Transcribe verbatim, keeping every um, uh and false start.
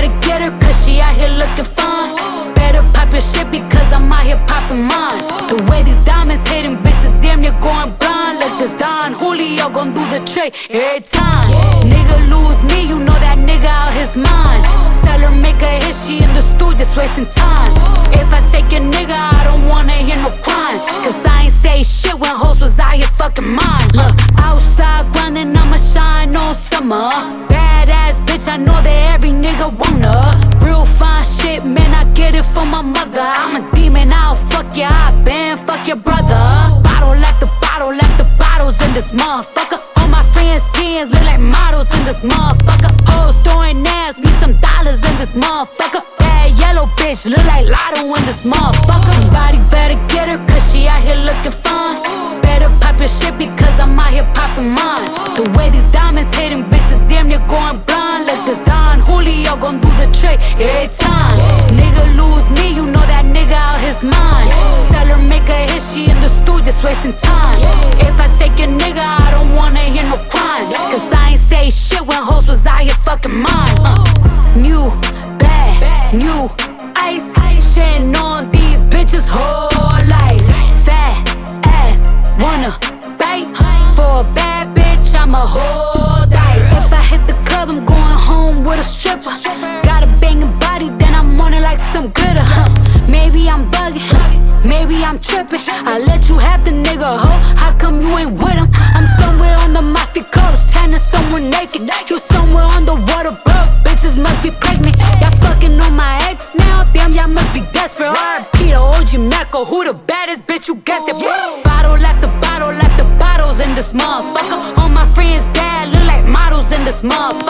better get her, cause she out here looking fun. Better pop your shit because I'm out here popping mine. The way these diamonds hitting bitches damn near going blind. Like this Don Julio gon' do the trick every time. Nigga lose me, you know that nigga out his mind. Tell her make a hit, she in the stool just wasting time. If I take your nigga, I don't wanna hear no crying, cause I ain't say shit when hoes was out here fucking mine. Look, outside grinding, I'ma shine all summer. Badass bitch, I know that every nigga wanna. Real fine shit, man, I get it from my mother. I'm a demon, I'll fuck ya, I been fuck your brother. Bottle after bottle after bottles in this motherfucker. All my friends' teens look like models in this motherfucker. Hoes throwing ass, need some dollars in this motherfucker. Bad yellow bitch, look like Lotto in this motherfucker. Somebody better get her, cause she out here looking fun. Better pop your shit because I'm out here popping mine. The way these diamonds hitting bitches damn near going blind. Like this Don Julio gon' do the trick every time. Nigga lose me, you know that nigga out his mind. Tell her make a hit, she in the stool just wasting time. If I take your nigga, I don't wanna hear no crying, cause I ain't say shit when hoes was out here fucking mine. uh. New bad, new ice, shitting on these bitches whole life. Fat ass, wanna bite for a bad bitch, I'm a whole diet. If I hit the club, I'm going home with a stripper. Got a banging body, then I'm on it like some glitter. huh. Maybe I'm bugging, maybe I'm tripping. I let you have the nigga, ho, how come you ain't with him? I'm somewhere on the Mafia coast, tanning someone naked. You somewhere on the water, bro, bitches must be pregnant. Y'all fucking on my ex now, damn y'all must be desperate. R I P to O G Mecca, who the baddest bitch, you guessed it. Bottle after bottle after bottles in this motherfucker. All my friends bad, look like models in this motherfucker.